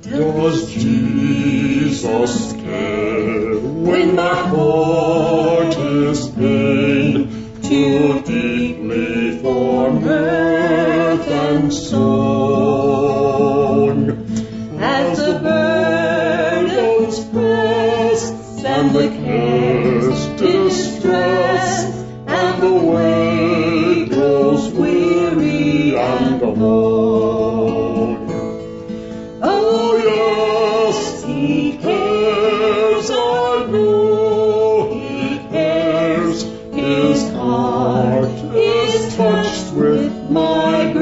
Does Jesus care when my heart is pained too deeply for mirth and song? As the burdens press and the cares distress and the way grows weary and long. Oh yes, He cares, I know He cares. His heart is touched with my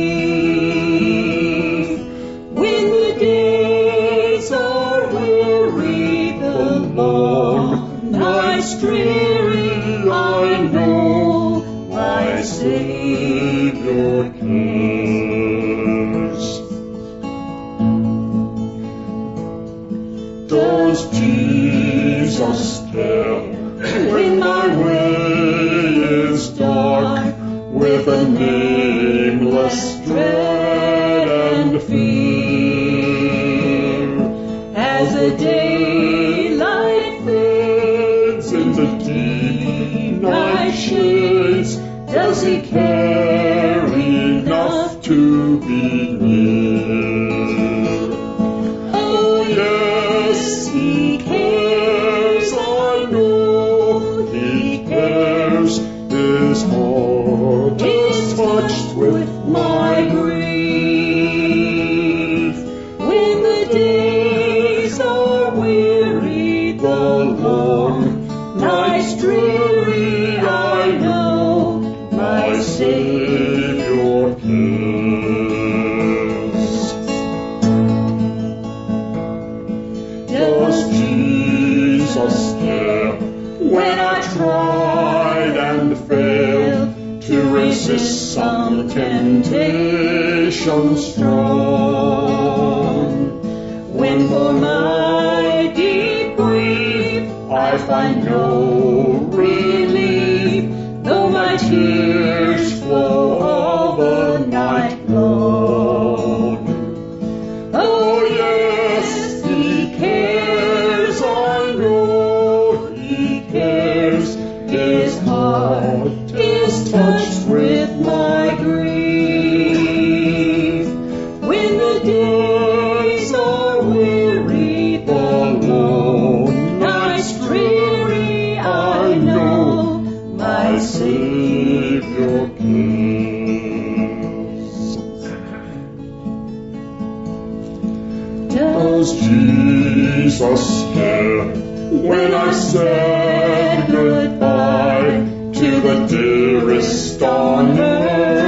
grief. When the days are weary, the long nights dreary, I know my Savior cares. Does Jesus care when my way is dark with a nameless dread and fear? As the daylight fades in the deep night shades, does He care enough to be near? Oh yes, He cares, I know He cares. His heart is touched with my grief. When the days are weary, the long nights dreary, I know my Savior cares. Does Jesus care when I tried and failed to resist some temptation strong? When for my deep grief I find no relief, though my tears flow all the night long. Oh yes, He cares, I know He cares. His heart is touched with my grief. When the days are weary, the long nights dreary, I know my Savior cares. Does Jesus care when I said goodbye to the dearest on earth?